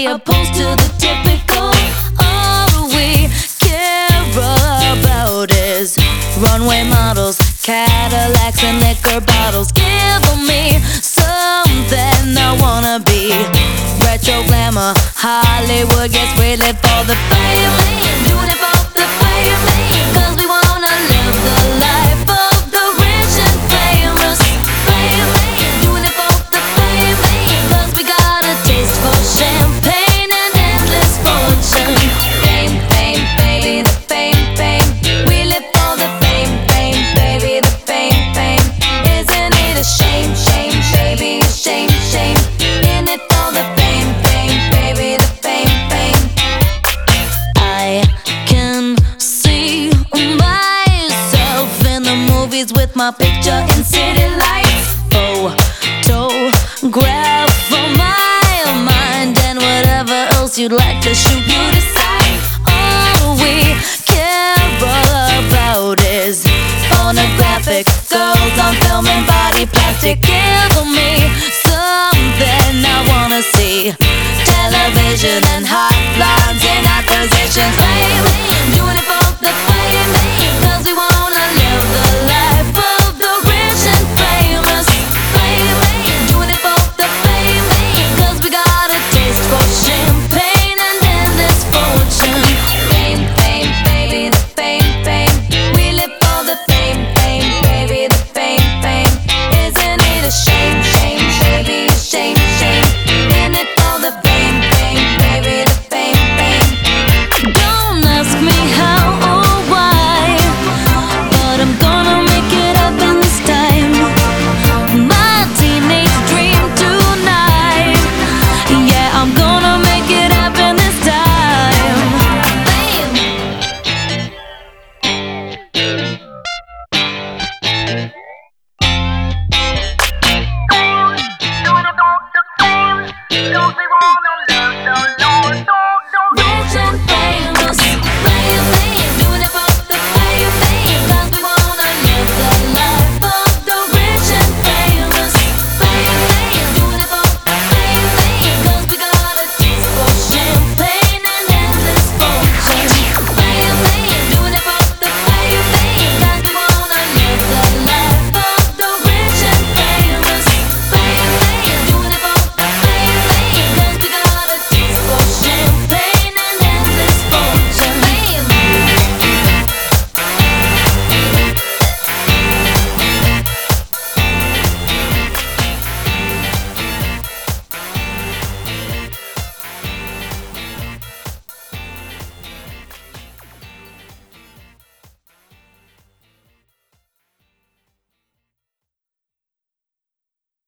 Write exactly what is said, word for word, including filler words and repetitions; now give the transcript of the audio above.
opposed to the typical. All we care about is runway models, Cadillacs and liquor bottles. Give me something I wanna be. Retro glamour, Hollywood, yes, we live for the fame. Doing it for the fame, cause we wanna live the life of the rich and famous. Fame, doing it for the fame, cause we got a taste for champagne and endless fortune. Fame, fame, baby, the fame, fame. We live for the fame, fame, baby, the fame, fame. Isn't it a shame, shame, baby, a shame, shame. In it for the fame, fame, baby, the fame, fame. I can see myself in the movies with my picture in city lights. Photograph for my mind and whatever else you'd like to shoot, you decide. All we care about is pornographic girls on film and body plastic. Give me something I wanna see. Television and high